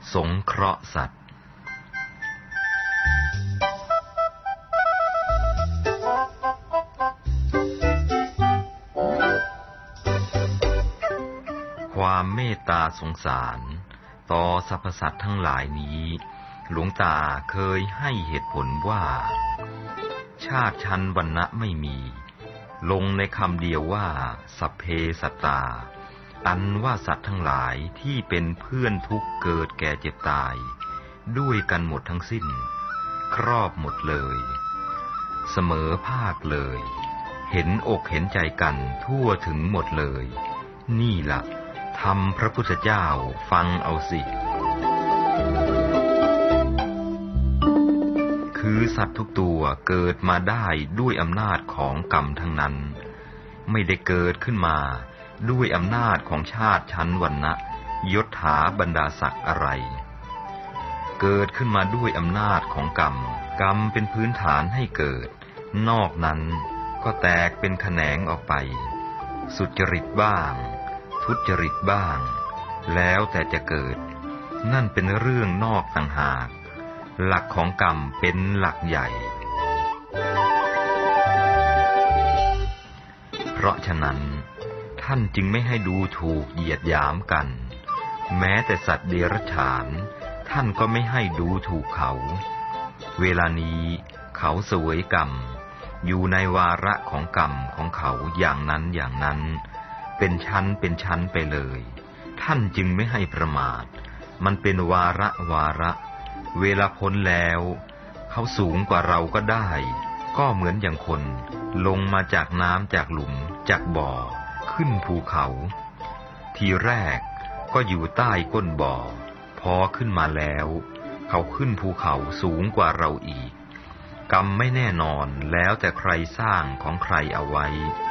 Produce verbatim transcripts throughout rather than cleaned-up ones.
สงเคราะห์สัตว์ความเมตตาสงสารต่อสรรพสัตว์ทั้งหลายนี้หลวงตาเคยให้เหตุผลว่าชาติชั้นวรรณะไม่มีลงในคำเดียวว่าสัพเพสัตตาอันว่าสัตว์ทั้งหลายที่เป็นเพื่อนทุกข์เกิดแก่เจ็บตายด้วยกันหมดทั้งสิ้นครอบหมดเลยเสมอภาคเลยเห็นอกเห็นใจกันทั่วถึงหมดเลยนี่ล่ะธรรมพระพุทธเจ้าฟังเอาสิคือสัตว์ทุกตัวเกิดมาได้ด้วยอำนาจของกรรมทั้งนั้นไม่ได้เกิดขึ้นมาด้วยอำนาจของชาติชั้นวรรณะยศถาบรรดาศักดิ์อะไรเกิดขึ้นมาด้วยอำนาจของกรรมกรรมเป็นพื้นฐานให้เกิดนอกนั้นก็แตกเป็นแขนงออกไปสุจริตบ้างทุจริตบ้างแล้วแต่จะเกิดนั่นเป็นเรื่องนอกต่างหากหลักของกรรมเป็นหลักใหญ่เพราะฉะนั้นท่านจึงไม่ให้ดูถูกเหยียดหยามกันแม้แต่สัตว์เดรัจฉานท่านก็ไม่ให้ดูถูกเขาเวลานี้เขาเสวยกรรมอยู่ในวาระของกรรมของเขาอย่างนั้นอย่างนั้นเป็นชั้นเป็นชั้นไปเลยท่านจึงไม่ให้ประมาทมันเป็นวาระวาระเวลาพ้นแล้วเขาสูงกว่าเราก็ได้ก็เหมือนอย่างคนลงมาจากน้ำจากหลุมจากบ่อขึ้นภูเขาทีแรกก็อยู่ใต้ก้นบ่อพอขึ้นมาแล้วเขาขึ้นภูเขาสูงกว่าเราอีกกรรมไม่แน่นอนแล้วแต่ใครสร้างของใครเอาไว้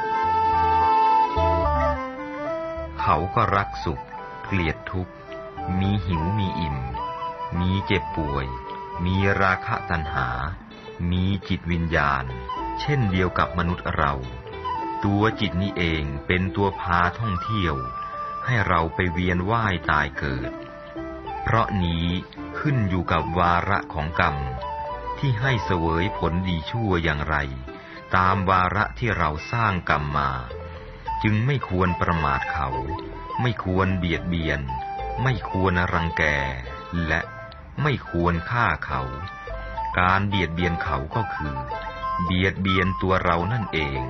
เขาก็รักสุขเกลียดทุกข์มีหิวมีอิ่มมีเจ็บป่วยมีราคะตัณหามีจิตวิญญาณเช่นเดียวกับมนุษย์เราตัวจิตนี้เองเป็นตัวพาท่องเที่ยวให้เราไปเวียนว่ายตายเกิดเพราะนี้ขึ้นอยู่กับวาระของกรรมที่ให้เสวยผลดีชั่วอย่างไรตามวาระที่เราสร้างกรรมมาจึงไม่ควรประมาทเขาไม่ควรเบียดเบียนไม่ควรรังแกและไม่ควรฆ่าเขาการเบียดเบียนเขาก็คือเบียดเบียนตัวเรานั่นเอง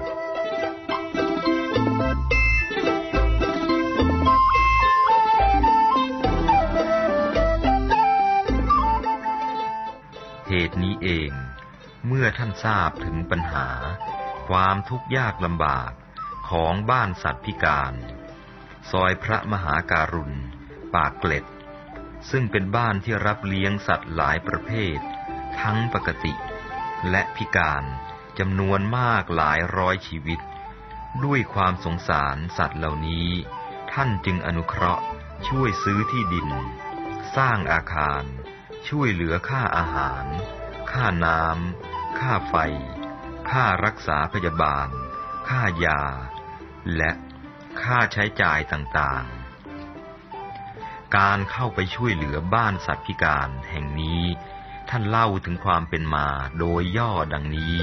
เหตุนี้เองเมื่อท่านทราบถึงปัญหาความทุกข์ยากลำบากของบ้านสัตว์พิการซอยพระมหาการุณปากเกร็ดซึ่งเป็นบ้านที่รับเลี้ยงสัตว์หลายประเภททั้งปกติและพิการจำนวนมากหลายร้อยชีวิตด้วยความสงสารสัตว์เหล่านี้ท่านจึงอนุเคราะห์ช่วยซื้อที่ดินสร้างอาคารช่วยเหลือค่าอาหารค่าน้ำค่าไฟค่ารักษาพยาบาลค่ายาและค่าใช้จ่ายต่างๆการเข้าไปช่วยเหลือบ้านสัตว์พิการแห่งนี้ท่านเล่าถึงความเป็นมาโดยย่อดังนี้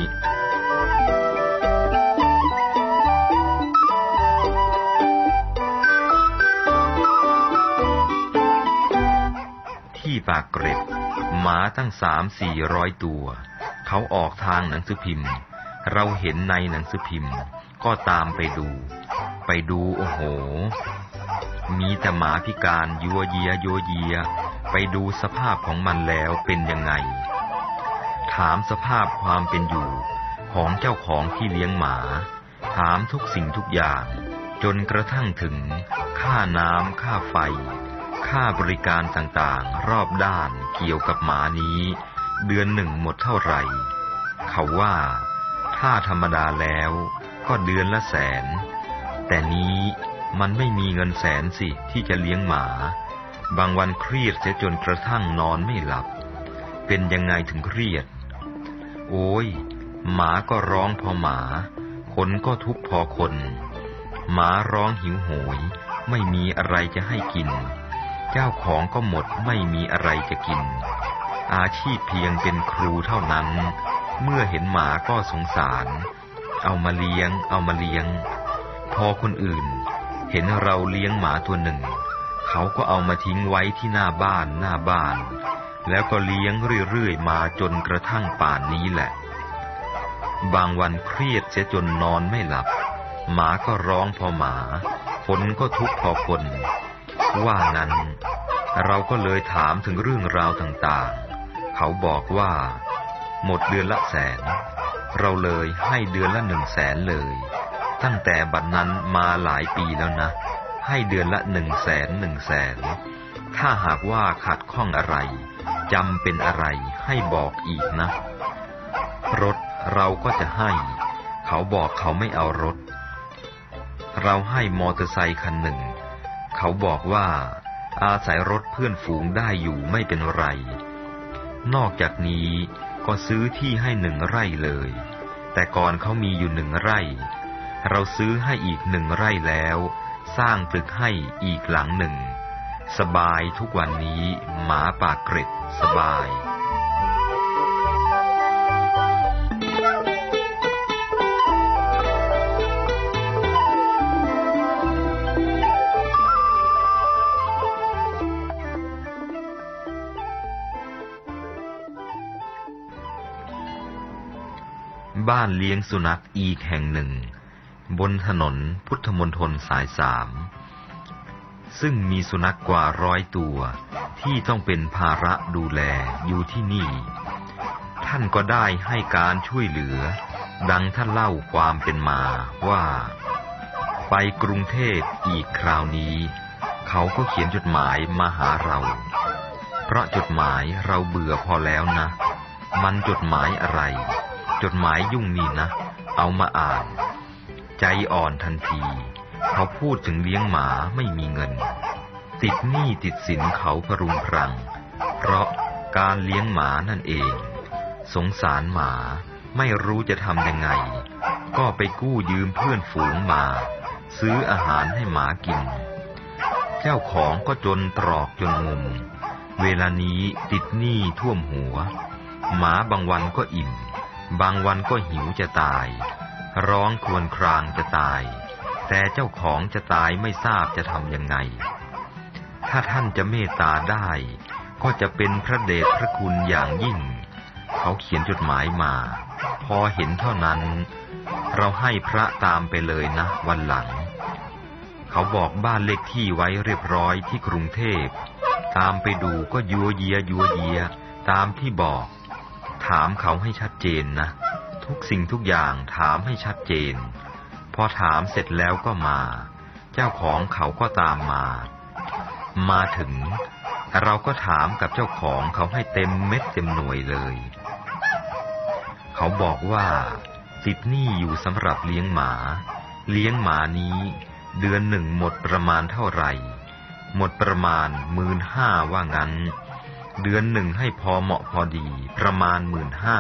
ที่ปากเกร็ดหมาตั้งสามสี่ร้อยตัวเขาออกทางหนังสือพิมพ์เราเห็นในหนังสือพิมพ์ก็ตามไปดูไปดูโอ้โหมีแต่หมาพิการยัวเยียยัวเยียไปดูสภาพของมันแล้วเป็นยังไงถามสภาพความเป็นอยู่ของเจ้าของที่เลี้ยงหมาถามทุกสิ่งทุกอย่างจนกระทั่งถึงค่าน้ำค่าไฟค่าบริการต่างๆรอบด้านเกี่ยวกับหมานี้เดือนหนึ่งหมดเท่าไหร่เขาว่าถ้าธรรมดาแล้วก็เดือนละแสนแต่นี้มันไม่มีเงินแสนสิที่จะเลี้ยงหมาบางวันเครียดเสียจนกระทั่งนอนไม่หลับเป็นยังไงถึงเครียดโอ้ยหมาก็ร้องพอหมาคนก็ทุกข์พอคนหมาร้องหิวโหยไม่มีอะไรจะให้กินเจ้าของก็หมดไม่มีอะไรจะกินอาชีพเพียงเป็นครูเท่านั้นเมื่อเห็นหมาก็สงสารเอามาเลี้ยงเอามาเลี้ยงพอคนอื่นเห็นเราเลี้ยงหมาตัวหนึ่งเขาก็เอามาทิ้งไว้ที่หน้าบ้านหน้าบ้านแล้วก็เลี้ยงเรื่อยๆมาจนกระทั่งป่านนี้แหละบางวันเครียดเสียจนนอนไม่หลับหมาก็ร้องพอหมาคนก็ทุกข์พอคนว่างั้นเราก็เลยถามถึงเรื่องราวต่างๆเขาบอกว่าหมดเดือนละแสนเราเลยให้เดือนละหนึ่งแสนเลยตั้งแต่บัดนั้นมาหลายปีแล้วนะให้เดือนละหนึ่งแสนหนึ่งแสนถ้าหากว่าขัดข้องอะไรจำเป็นอะไรให้บอกอีกนะรถเราก็จะให้เขาบอกเขาไม่เอารถเราให้มอเตอร์ไซค์คันหนึ่งเขาบอกว่าอาศัยรถเพื่อนฝูงได้อยู่ไม่เป็นไรนอกจากนี้ก็ซื้อที่ให้หนึ่งไร่เลยแต่ก่อนเขามีอยู่หนึ่งไร่เราซื้อให้อีกหนึ่งไร่แล้วสร้างตึกให้อีกหลังหนึ่งสบายทุกวันนี้หมาปากเกร็ดสบายบ้านเลี้ยงสุนัขอีกแห่งหนึ่งบนถนนพุทธมณฑลสายสามซึ่งมีสุนัขกว่าร้อยตัวที่ต้องเป็นภาระดูแลอยู่ที่นี่ท่านก็ได้ให้การช่วยเหลือดังท่านเล่าความเป็นมาว่าไปกรุงเทพอีกคราวนี้เขาก็เขียนจดหมายมาหาเราเพราะจดหมายเราเบื่อพอแล้วนะมันจดหมายอะไรจดหมายยุ่งนี่นะเอามาอ่านใจอ่อนทันทีเขาพูดถึงเลี้ยงหมาไม่มีเงินติดหนี้ติดสินเขาพรุงพรังเพราะการเลี้ยงหมานั่นเองสงสารหมาไม่รู้จะทำยังไงก็ไปกู้ยืมเพื่อนฝูงมาซื้ออาหารให้หมากินเจ้าของก็จนตรอกจนมุมเวลานี้ติดหนี้ท่วมหัวหมาบางวันก็อิ่มบางวันก็หิวจะตายร้องครวญครางจะตายแต่เจ้าของจะตายไม่ทราบจะทำยังไงถ้าท่านจะเมตตาได้ก็จะเป็นพระเดชพระคุณอย่างยิ่งเขาเขียนจดหมายมาพอเห็นเท่านั้นเราให้พระตามไปเลยนะวันหลังเขาบอกบ้านเลขที่ไว้เรียบร้อยที่กรุงเทพตามไปดูก็ยัวเยียยัวเยียตามที่บอกถามเขาให้ชัดเจนนะทุกสิ่งทุกอย่างถามให้ชัดเจนพอถามเสร็จแล้วก็มาเจ้าของเขาก็ตามมามาถึงเราก็ถามกับเจ้าของเขาให้เต็มเม็ดเต็มหน่วยเลยเขาบอกว่าติดหนี้อยู่สำหรับเลี้ยงหมาเลี้ยงหมานี้เดือนหนึ่งหมดประมาณเท่าไหร่หมดประมาณหมื่นห้าว่างั้นเดือนหนึ่งให้พอเหมาะพอดีประมาณหมื่นห้า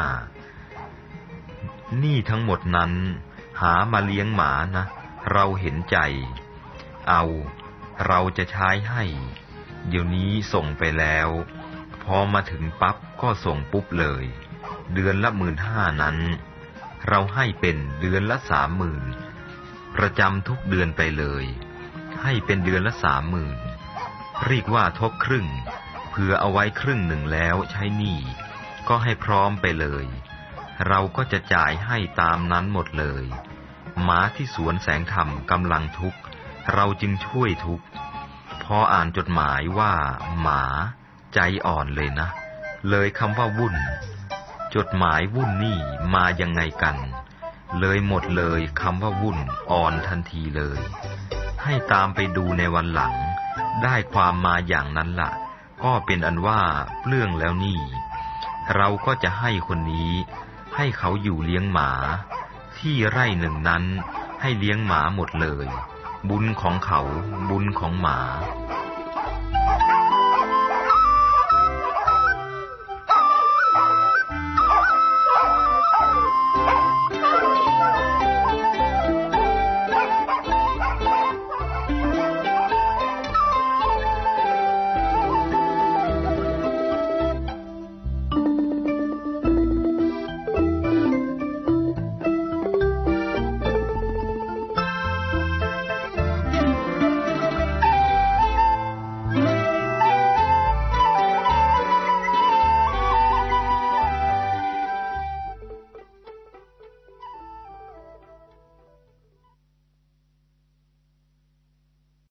หนี้ทั้งหมดนั้นหามาเลี้ยงหมานะเราเห็นใจเอาเราจะใช้ให้เดี๋ยวนี้ส่งไปแล้วพอมาถึงปั๊บก็ส่งปุ๊บเลยเดือนละหมื่นห้านั้นเราให้เป็นเดือนละสามหมื่นประจำทุกเดือนไปเลยให้เป็นเดือนละสามหมื่นเรียกว่าทบครึ่งเผื่อเอาไว้ครึ่งหนึ่งแล้วใช้หนี้ก็ให้พร้อมไปเลยเราก็จะจ่ายให้ตามนั้นหมดเลยหมาที่สวนแสงธรรมกำลังทุกข์เราจึงช่วยทุกข์พออ่านจดหมายว่าหมาใจอ่อนเลยนะเลยคำว่าวุ่นจดหมายวุ่นนี่มายังไงกันเลยหมดเลยคำว่าวุ่นอ่อนทันทีเลยให้ตามไปดูในวันหลังได้ความมาอย่างนั้นล่ะก็เป็นอันว่าเปลื้องแล้วนี่เราก็จะให้คนนี้ให้เขาอยู่เลี้ยงหมาที่ไร่หนึ่งนั้นให้เลี้ยงหมาหมดเลยบุญของเขาบุญของหมา